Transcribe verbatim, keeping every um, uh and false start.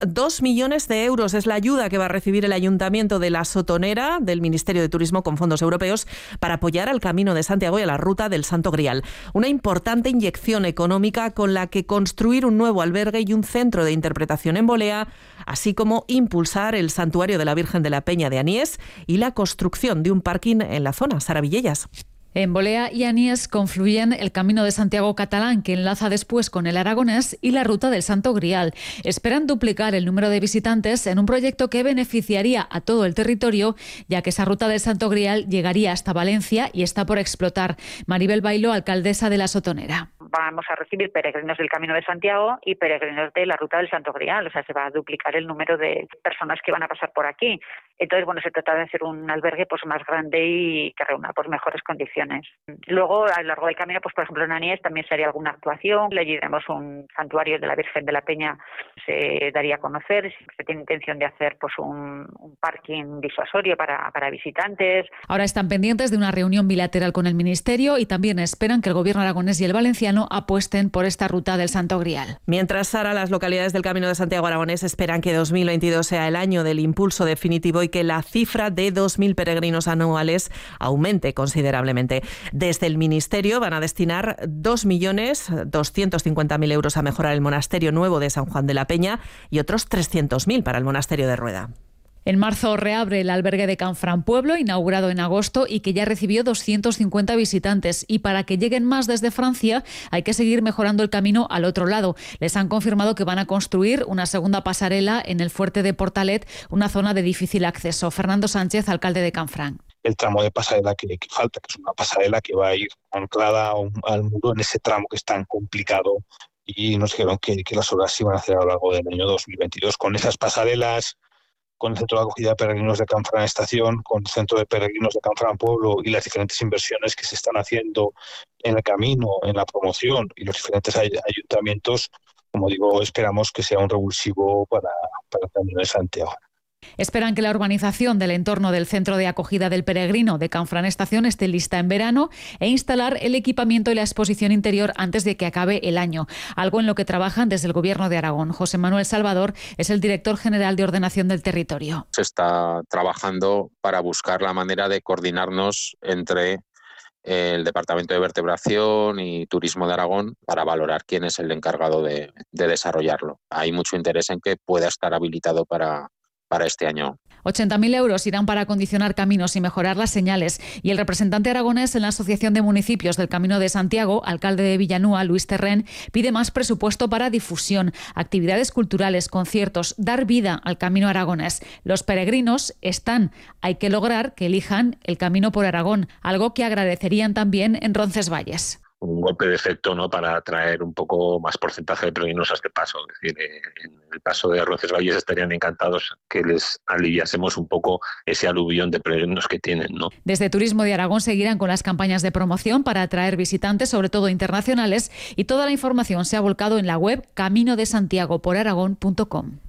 Dos millones de euros es la ayuda que va a recibir el Ayuntamiento de La Sotonera del Ministerio de Turismo con fondos europeos para apoyar al Camino de Santiago y a la Ruta del Santo Grial. Una importante inyección económica con la que construir un nuevo albergue y un centro de interpretación en Bolea, así como impulsar el Santuario de la Virgen de la Peña de Aniés y la construcción de un parking en la zona. Sara Villellas. En Bolea y Aniés confluyen el Camino de Santiago catalán, que enlaza después con el aragonés, y la Ruta del Santo Grial. Esperan duplicar el número de visitantes en un proyecto que beneficiaría a todo el territorio, ya que esa Ruta del Santo Grial llegaría hasta Valencia y está por explotar. Maribel Bailo, alcaldesa de La Sotonera. Vamos a recibir peregrinos del Camino de Santiago y peregrinos de la Ruta del Santo Grial, o sea, se va a duplicar el número de personas que van a pasar por aquí. Entonces, bueno, se trata de hacer un albergue pues más grande y que reúna pues mejores condiciones. Luego, a lo largo del camino, pues por ejemplo en Aniés también se haría alguna actuación, le diremos un santuario de la Virgen de la Peña, se daría a conocer, se tiene intención de hacer pues un, un parking disuasorio para, para visitantes. Ahora están pendientes de una reunión bilateral con el Ministerio y también esperan que el Gobierno aragonés y el valenciano apuesten por esta Ruta del Santo Grial. Mientras, Sara, las localidades del Camino de Santiago aragonés esperan que dos mil veintidós sea el año del impulso definitivo y que la cifra de dos mil peregrinos anuales aumente considerablemente. Desde el Ministerio van a destinar dos millones doscientos cincuenta mil euros a mejorar el monasterio nuevo de San Juan de la Peña y otros trescientos mil para el monasterio de Rueda. En marzo reabre el albergue de Canfrán Pueblo, inaugurado en agosto y que ya recibió doscientos cincuenta visitantes. Y para que lleguen más desde Francia hay que seguir mejorando el camino al otro lado. Les han confirmado que van a construir una segunda pasarela en el fuerte de Portalet, una zona de difícil acceso. Fernando Sánchez, alcalde de Canfrán. El tramo de pasarela que, que falta, que es una pasarela que va a ir anclada a un, al muro en ese tramo que es tan complicado, y nos dijeron que, que las obras se iban a hacer a lo largo del año dos mil veintidós. Con esas pasarelas, con el centro de acogida de peregrinos de Canfrán Estación, con el centro de peregrinos de Canfrán Pueblo y las diferentes inversiones que se están haciendo en el camino, en la promoción y los diferentes ay- ayuntamientos, como digo, esperamos que sea un revulsivo para, para el Camino de Santiago. Esperan que la urbanización del entorno del centro de acogida del peregrino de Canfrán Estación esté lista en verano e instalar el equipamiento y la exposición interior antes de que acabe el año, algo en lo que trabajan desde el Gobierno de Aragón. José Manuel Salvador es el director general de Ordenación del Territorio. Se está trabajando para buscar la manera de coordinarnos entre el Departamento de Vertebración y Turismo de Aragón para valorar quién es el encargado de, de desarrollarlo. Hay mucho interés en que pueda estar habilitado para para este año. ochenta mil euros irán para acondicionar caminos y mejorar las señales. Y el representante aragonés en la Asociación de Municipios del Camino de Santiago, alcalde de Villanúa, Luis Terrén, pide más presupuesto para difusión, actividades culturales, conciertos, dar vida al Camino aragonés. Los peregrinos están. Hay que lograr que elijan el camino por Aragón, algo que agradecerían también en Roncesvalles. Un golpe de efecto, ¿no?, para atraer un poco más porcentaje de peregrinos a este paso. Es decir, en el paso de Roncesvalles estarían encantados que les aliviásemos un poco ese aluvión de peregrinos que tienen, ¿no? Desde Turismo de Aragón seguirán con las campañas de promoción para atraer visitantes, sobre todo internacionales, y toda la información se ha volcado en la web camino de santiago por aragón punto com.